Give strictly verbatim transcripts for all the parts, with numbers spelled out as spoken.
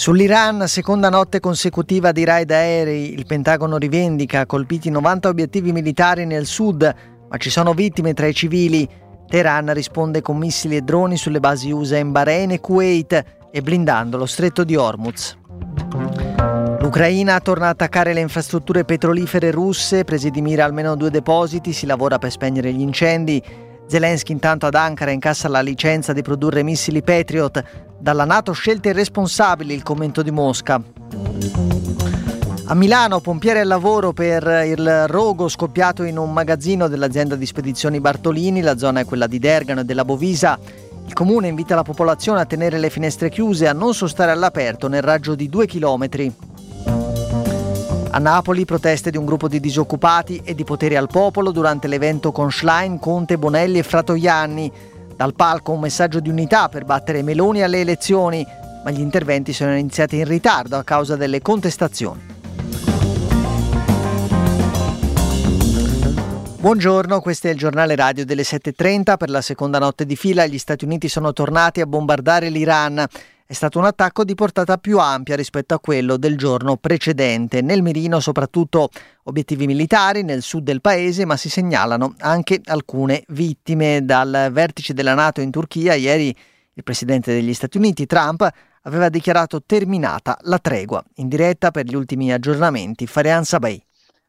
Sull'Iran, seconda notte consecutiva di raid aerei, il Pentagono rivendica colpiti novanta obiettivi militari nel sud, ma ci sono vittime tra i civili. Teheran risponde con missili e droni sulle basi U S A in Bahrain e Kuwait e blindando lo stretto di Hormuz. L'Ucraina torna a attaccare le infrastrutture petrolifere russe, presi di mira almeno due depositi, si lavora per spegnere gli incendi. Zelensky intanto ad Ankara incassa la licenza di produrre missili Patriot. Dalla NATO scelte irresponsabili, il commento di Mosca. A Milano, pompieri al lavoro per il rogo scoppiato in un magazzino dell'azienda di spedizioni Bartolini, la zona è quella di Dergano e della Bovisa. Il comune invita la popolazione a tenere le finestre chiuse e a non sostare all'aperto nel raggio di due chilometri. A Napoli, proteste di un gruppo di disoccupati e di Potere al Popolo durante l'evento con Schlein, Conte, Bonelli e Fratoianni. Dal palco un messaggio di unità per battere Meloni alle elezioni, ma gli interventi sono iniziati in ritardo a causa delle contestazioni. Buongiorno, questo è il giornale radio delle sette e trenta. Per la seconda notte di fila gli Stati Uniti sono tornati a bombardare l'Iran. È stato un attacco di portata più ampia rispetto a quello del giorno precedente. Nel mirino soprattutto obiettivi militari nel sud del paese, ma si segnalano anche alcune vittime. Dal vertice della NATO in Turchia, ieri il presidente degli Stati Uniti, Trump, aveva dichiarato terminata la tregua. In diretta per gli ultimi aggiornamenti, Farian Sabay.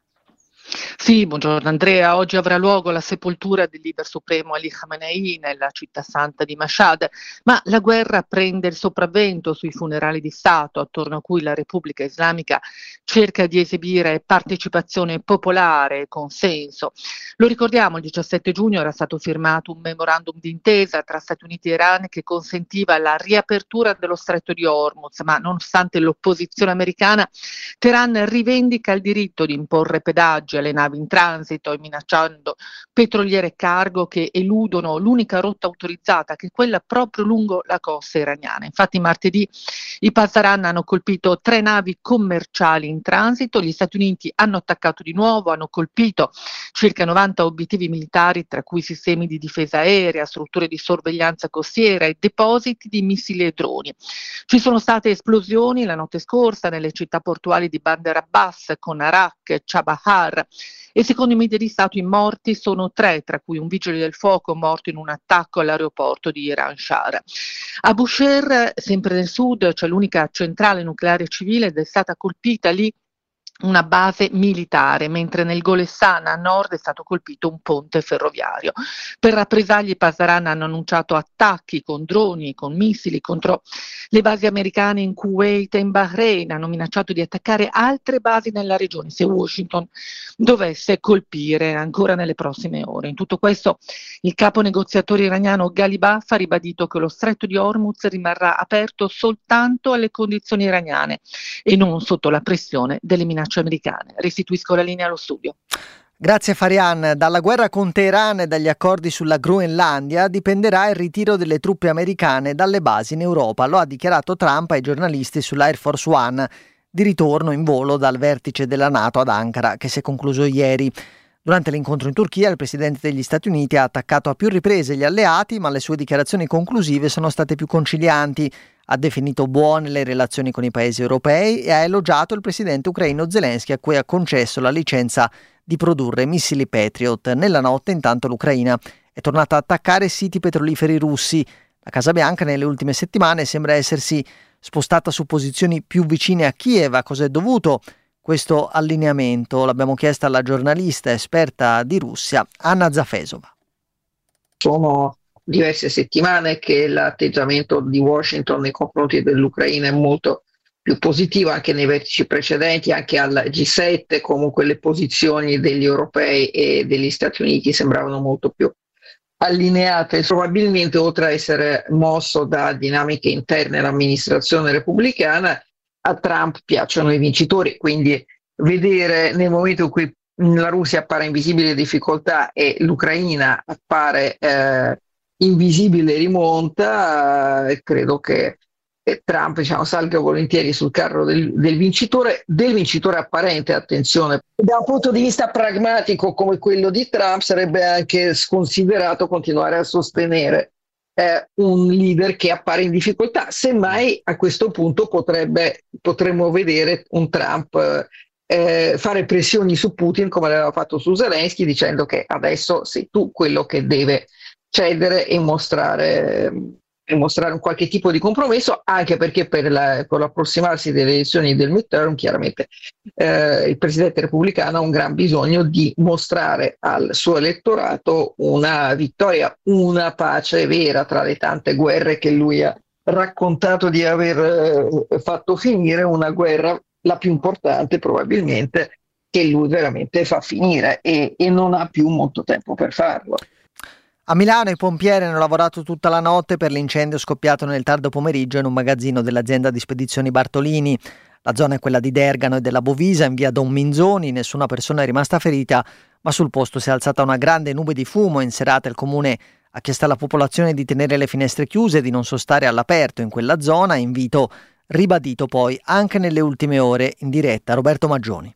Sì, buongiorno Andrea. Oggi avrà luogo la sepoltura del leader supremo Ali Khamenei nella città santa di Mashhad, ma la guerra prende il sopravvento sui funerali di Stato, attorno a cui la Repubblica Islamica cerca di esibire partecipazione popolare e consenso. Lo ricordiamo, il diciassette giugno era stato firmato un memorandum d'intesa tra Stati Uniti e Iran che consentiva la riapertura dello stretto di Hormuz, ma nonostante l'opposizione americana, Teheran rivendica il diritto di imporre pedaggi alle navi in transito e minacciando petroliere e cargo che eludono l'unica rotta autorizzata, che è quella proprio lungo la costa iraniana. Infatti martedì i Pasdaran hanno colpito tre navi commerciali in transito, gli Stati Uniti hanno attaccato di nuovo, hanno colpito circa novanta obiettivi militari, tra cui sistemi di difesa aerea, strutture di sorveglianza costiera e depositi di missili e droni. Ci sono state esplosioni la notte scorsa nelle città portuali di Bandar Abbas, con Arak, Chabahar, e secondo i media di Stato i morti sono tre, tra cui un vigile del fuoco morto in un attacco all'aeroporto di Iran Shah. A Bushehr, sempre nel sud, c'è l'unica centrale nucleare civile ed è stata colpita lì una base militare, mentre nel Golestan a nord è stato colpito un ponte ferroviario. Per rappresaglie i Pasdaran hanno annunciato attacchi con droni e con missili contro le basi americane in Kuwait e in Bahrain, hanno minacciato di attaccare altre basi nella regione se Washington dovesse colpire ancora nelle prossime ore. In tutto questo il capo negoziatore iraniano Ghalibaf ha ribadito che lo stretto di Hormuz rimarrà aperto soltanto alle condizioni iraniane e non sotto la pressione delle minacce americane. Restituisco la linea allo studio. Grazie Farian. Dalla guerra con Teheran e dagli accordi sulla Groenlandia dipenderà il ritiro delle truppe americane dalle basi in Europa. Lo ha dichiarato Trump ai giornalisti sull'Air Force One, di ritorno in volo dal vertice della NATO ad Ankara, che si è concluso ieri. Durante l'incontro in Turchia, il presidente degli Stati Uniti ha attaccato a più riprese gli alleati, ma le sue dichiarazioni conclusive sono state più concilianti. Ha definito buone le relazioni con i paesi europei e ha elogiato il presidente ucraino Zelensky, a cui ha concesso la licenza di produrre missili Patriot. Nella notte, intanto, l'Ucraina è tornata a attaccare siti petroliferi russi. La Casa Bianca nelle ultime settimane sembra essersi spostata su posizioni più vicine a Kiev. A cosa è dovuto questo allineamento? L'abbiamo chiesto alla giornalista esperta di Russia, Anna Zafesova. Sono diverse settimane che l'atteggiamento di Washington nei confronti dell'Ucraina è molto più positivo, anche nei vertici precedenti, anche al G sette. Comunque le posizioni degli europei e degli Stati Uniti sembravano molto più allineate. Probabilmente, oltre a essere mosso da dinamiche interne all'amministrazione repubblicana, a Trump piacciono i vincitori, quindi vedere nel momento in cui la Russia appare in visibile difficoltà e l'Ucraina appare eh, invisibile rimonta, eh, credo che eh, Trump diciamo, salga volentieri sul carro del, del vincitore, del vincitore apparente, attenzione. Da un punto di vista pragmatico come quello di Trump sarebbe anche sconsiderato continuare a sostenere eh, un leader che appare in difficoltà. Semmai a questo punto potrebbe, potremmo vedere un Trump eh, fare pressioni su Putin come l'aveva fatto su Zelensky, dicendo che adesso sei tu quello che deve cedere e mostrare, e mostrare un qualche tipo di compromesso, anche perché per, la, per l'approssimarsi delle elezioni del midterm chiaramente eh, il presidente repubblicano ha un gran bisogno di mostrare al suo elettorato una vittoria, una pace vera tra le tante guerre che lui ha raccontato di aver eh, fatto finire, una guerra, la più importante probabilmente, che lui veramente fa finire e, e non ha più molto tempo per farlo. A Milano i pompieri hanno lavorato tutta la notte per l'incendio scoppiato nel tardo pomeriggio in un magazzino dell'azienda di spedizioni Bartolini. La zona è quella di Dergano e della Bovisa, in via Don Minzoni. Nessuna persona è rimasta ferita, ma sul posto si è alzata una grande nube di fumo. In serata il comune ha chiesto alla popolazione di tenere le finestre chiuse e di non sostare all'aperto in quella zona. Invito ribadito poi anche nelle ultime ore in diretta. Roberto Maggioni.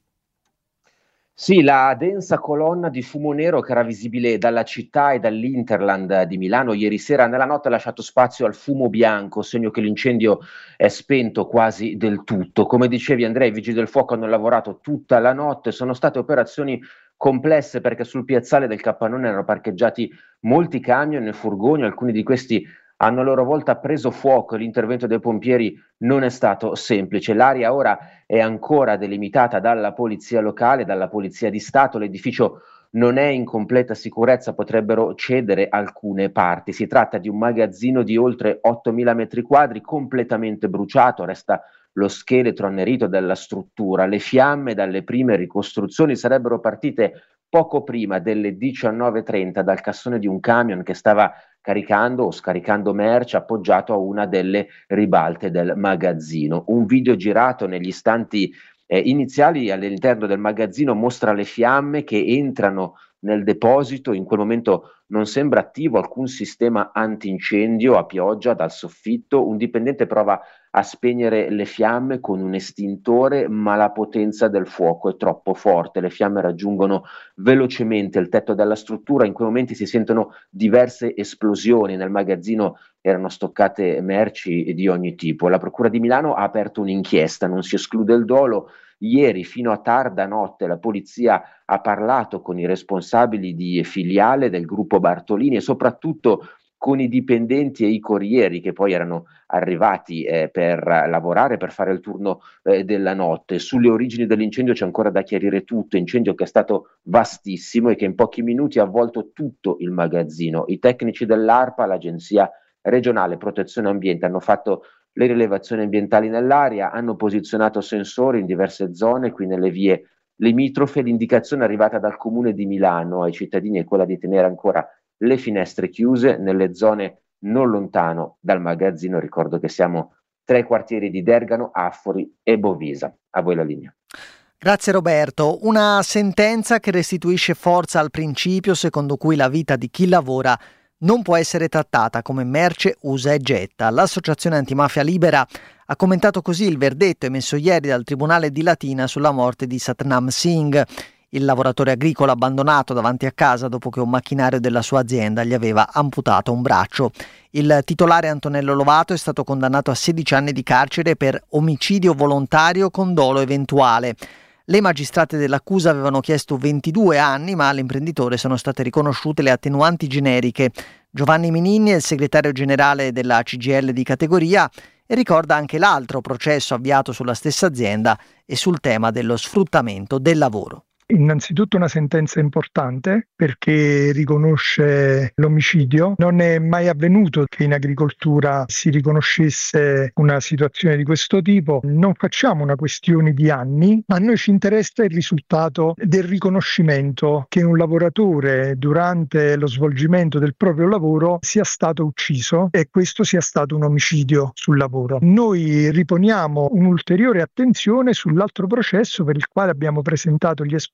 Sì, la densa colonna di fumo nero che era visibile dalla città e dall'Interland di Milano ieri sera nella notte ha lasciato spazio al fumo bianco, segno che l'incendio è spento quasi del tutto. Come dicevi Andrea, i vigili del fuoco hanno lavorato tutta la notte, sono state operazioni complesse perché sul piazzale del Capannone erano parcheggiati molti camion e furgoni, alcuni di questi hanno a loro volta preso fuoco e l'intervento dei pompieri non è stato semplice. L'area ora è ancora delimitata dalla polizia locale, dalla polizia di Stato, l'edificio non è in completa sicurezza, potrebbero cedere alcune parti. Si tratta di un magazzino di oltre ottomila metri quadri completamente bruciato, resta lo scheletro annerito della struttura. Le fiamme dalle prime ricostruzioni sarebbero partite poco prima delle diciannove e trenta dal cassone di un camion che stava caricando o scaricando merce appoggiato a una delle ribalte del magazzino. Un video girato negli istanti eh, iniziali all'interno del magazzino mostra le fiamme che entrano nel deposito. In quel momento non sembra attivo alcun sistema antincendio a pioggia dal soffitto. Un dipendente prova a spegnere le fiamme con un estintore, ma la potenza del fuoco è troppo forte. Le fiamme raggiungono velocemente il tetto della struttura. In quei momenti si sentono diverse esplosioni. Nel magazzino erano stoccate merci di ogni tipo. La Procura di Milano ha aperto un'inchiesta, non si esclude il dolo. Ieri fino a tarda notte la polizia ha parlato con i responsabili di filiale del gruppo Bartolini e soprattutto con i dipendenti e i corrieri che poi erano arrivati eh, per lavorare, per fare il turno eh, della notte. Sulle origini dell'incendio c'è ancora da chiarire tutto, incendio che è stato vastissimo e che in pochi minuti ha avvolto tutto il magazzino. I tecnici dell'ARPA, l'Agenzia Regionale Protezione Ambiente, hanno fatto le rilevazioni ambientali nell'area, hanno posizionato sensori in diverse zone, qui nelle vie limitrofe. L'indicazione arrivata dal Comune di Milano ai cittadini è quella di tenere ancora le finestre chiuse nelle zone non lontano dal magazzino. Ricordo che siamo tra i quartieri di Dergano, Affori e Bovisa. A voi la linea. Grazie Roberto. Una sentenza che restituisce forza al principio secondo cui la vita di chi lavora non può essere trattata come merce usa e getta. L'associazione antimafia Libera ha commentato così il verdetto emesso ieri dal Tribunale di Latina sulla morte di Satnam Singh, il lavoratore agricolo abbandonato davanti a casa dopo che un macchinario della sua azienda gli aveva amputato un braccio. Il titolare Antonello Lovato è stato condannato a sedici anni di carcere per omicidio volontario con dolo eventuale. Le magistrate dell'accusa avevano chiesto ventidue anni, ma all'imprenditore sono state riconosciute le attenuanti generiche. Giovanni Mininni è il segretario generale della C G I L di categoria e ricorda anche l'altro processo avviato sulla stessa azienda e sul tema dello sfruttamento del lavoro. Innanzitutto una sentenza importante perché riconosce l'omicidio. Non è mai avvenuto che in agricoltura si riconoscesse una situazione di questo tipo. Non facciamo una questione di anni, a noi ci interessa il risultato del riconoscimento che un lavoratore durante lo svolgimento del proprio lavoro sia stato ucciso e questo sia stato un omicidio sul lavoro. Noi riponiamo un'ulteriore attenzione sull'altro processo per il quale abbiamo presentato gli esponenti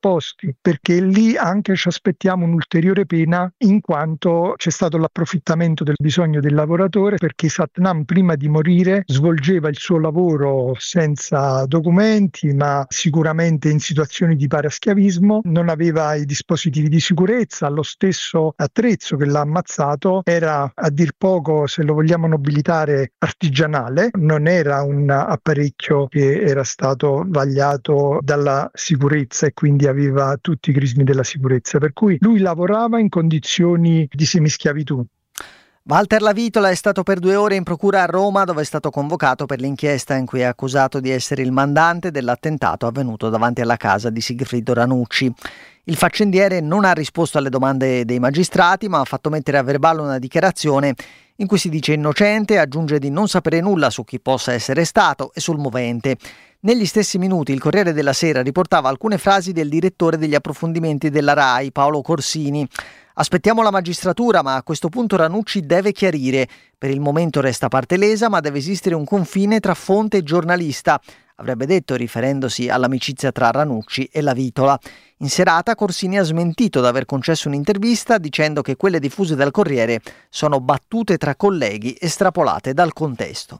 esposti, perché lì anche ci aspettiamo un'ulteriore pena, in quanto c'è stato l'approfittamento del bisogno del lavoratore, perché Satnam prima di morire svolgeva il suo lavoro senza documenti, ma sicuramente in situazioni di paraschiavismo, non aveva i dispositivi di sicurezza, lo stesso attrezzo che l'ha ammazzato era, a dir poco, se lo vogliamo nobilitare, artigianale, non era un apparecchio che era stato vagliato dalla sicurezza e quindi aveva tutti i crismi della sicurezza, per cui lui lavorava in condizioni di semischiavitù. Walter Lavitola è stato per due ore in procura a Roma, dove è stato convocato per l'inchiesta in cui è accusato di essere il mandante dell'attentato avvenuto davanti alla casa di Sigfrido Ranucci. Il faccendiere non ha risposto alle domande dei magistrati, ma ha fatto mettere a verbale una dichiarazione in cui si dice innocente e aggiunge di non sapere nulla su chi possa essere stato e sul movente. Negli stessi minuti il Corriere della Sera riportava alcune frasi del direttore degli approfondimenti della RAI, Paolo Corsini. Aspettiamo la magistratura, ma a questo punto Ranucci deve chiarire. Per il momento resta parte lesa, ma deve esistere un confine tra fonte e giornalista, avrebbe detto riferendosi all'amicizia tra Ranucci e Lavitola. In serata Corsini ha smentito di aver concesso un'intervista dicendo che quelle diffuse dal Corriere sono battute tra colleghi estrapolate dal contesto.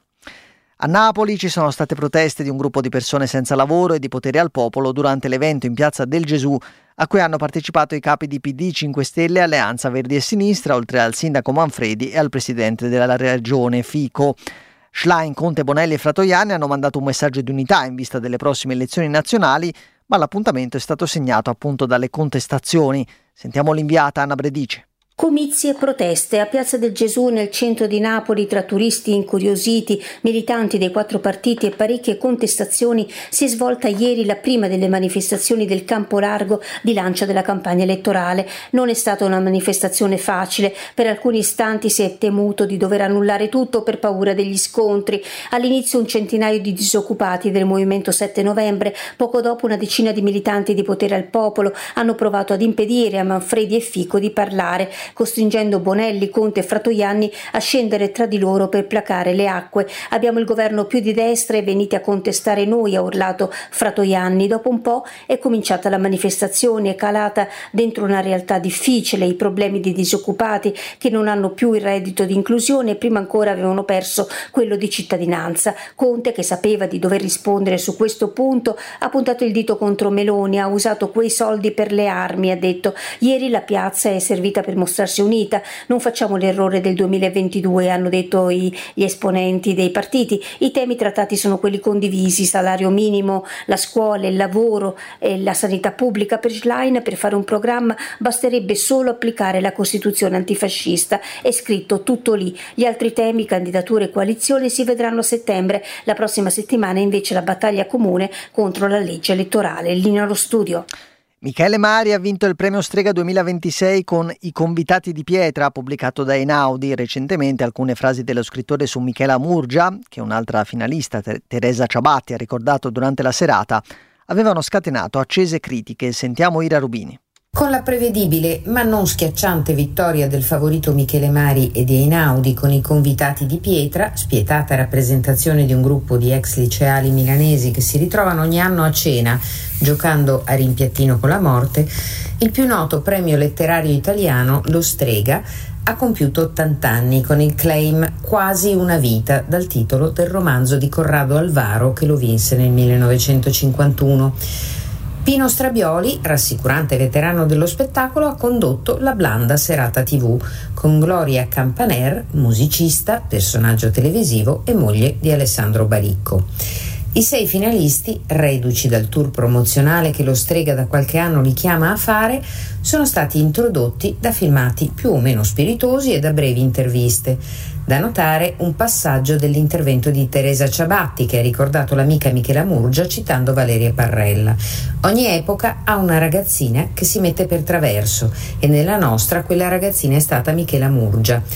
A Napoli ci sono state proteste di un gruppo di persone senza lavoro e di potere al popolo durante l'evento in Piazza del Gesù, a cui hanno partecipato i capi di P D, cinque Stelle e Alleanza Verdi e Sinistra, oltre al sindaco Manfredi e al presidente della regione Fico. Schlein, Conte, Bonelli e Fratoianni hanno mandato un messaggio di unità in vista delle prossime elezioni nazionali, ma l'appuntamento è stato segnato appunto dalle contestazioni. Sentiamo l'inviata Anna Bredice. Comizi e proteste a Piazza del Gesù nel centro di Napoli tra turisti incuriositi, militanti dei quattro partiti e parecchie contestazioni. Si è svolta ieri la prima delle manifestazioni del campo largo di lancio della campagna elettorale. Non è stata una manifestazione facile, per alcuni istanti si è temuto di dover annullare tutto per paura degli scontri. All'inizio un centinaio di disoccupati del movimento sette novembre, poco dopo una decina di militanti di Potere al Popolo hanno provato ad impedire a Manfredi e Fico di parlare, costringendo Bonelli, Conte e Fratoianni a scendere tra di loro per placare le acque. Abbiamo il governo più di destra e venite a contestare noi, ha urlato Fratoianni. Dopo un po' è cominciata la manifestazione, è calata dentro una realtà difficile, i problemi dei disoccupati che non hanno più il reddito di inclusione e prima ancora avevano perso quello di cittadinanza. Conte, che sapeva di dover rispondere su questo punto, ha puntato il dito contro Meloni, ha usato quei soldi per le armi, ha detto. Ieri la piazza è servita per mostrarsi unita, non facciamo l'errore del duemilaventidue, hanno detto i, gli esponenti dei partiti. I temi trattati sono quelli condivisi, salario minimo, la scuola, il lavoro e la sanità pubblica. Per Schlein, per fare un programma basterebbe solo applicare la Costituzione antifascista, è scritto tutto lì. Gli altri temi, candidature e coalizioni, si vedranno a settembre. La prossima settimana invece la battaglia comune contro la legge elettorale. Linea allo studio. Michele Mari ha vinto il premio Strega duemilaventisei con I convitati di pietra, pubblicato da Einaudi. Recentemente alcune frasi dello scrittore su Michela Murgia, che un'altra finalista, Teresa Ciabatti, ha ricordato durante la serata, avevano scatenato accese critiche. Sentiamo Ira Rubini. Con la prevedibile ma non schiacciante vittoria del favorito Michele Mari e di Einaudi con I convitati di pietra, spietata rappresentazione di un gruppo di ex liceali milanesi che si ritrovano ogni anno a cena giocando a rimpiattino con la morte, il più noto premio letterario italiano, lo Strega, ha compiuto ottanta anni con il claim Quasi una vita, dal titolo del romanzo di Corrado Alvaro che lo vinse nel millenovecentocinquantuno. Pino Strabioli, rassicurante veterano dello spettacolo, ha condotto la blanda serata tivù con Gloria Campaner, musicista, personaggio televisivo e moglie di Alessandro Baricco. I sei finalisti, reduci dal tour promozionale che lo Strega da qualche anno li chiama a fare, sono stati introdotti da filmati più o meno spiritosi e da brevi interviste. Da notare un passaggio dell'intervento di Teresa Ciabatti che ha ricordato l'amica Michela Murgia citando Valeria Parrella. Ogni epoca ha una ragazzina che si mette per traverso e nella nostra quella ragazzina è stata Michela Murgia.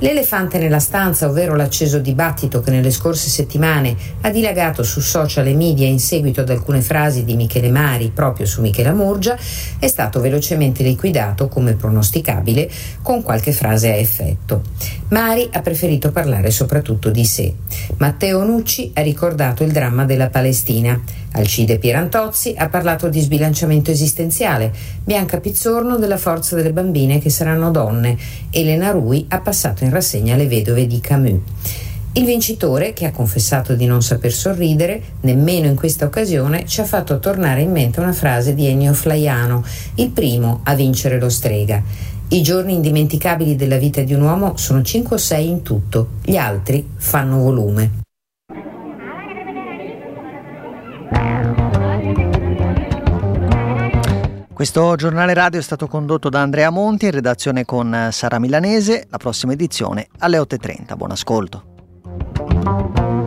L'elefante nella stanza, ovvero l'acceso dibattito che nelle scorse settimane ha dilagato su social e media in seguito ad alcune frasi di Michele Mari proprio su Michela Murgia, è stato velocemente liquidato, come pronosticabile, con qualche frase a effetto. Mari ha preferito parlare soprattutto di sé. Matteo Nucci ha ricordato il dramma della Palestina. Alcide Pierantozzi ha parlato di sbilanciamento esistenziale, Bianca Pizzorno della forza delle bambine che saranno donne, Elena Rui ha passato in rassegna Le vedove di Camus. Il vincitore, che ha confessato di non saper sorridere, nemmeno in questa occasione, ci ha fatto tornare in mente una frase di Ennio Flaiano, il primo a vincere lo Strega. I giorni indimenticabili della vita di un uomo sono cinque o sei in tutto, gli altri fanno volume. Questo giornale radio è stato condotto da Andrea Monti, in redazione con Sara Milanese. La prossima edizione alle otto e trenta. Buon ascolto.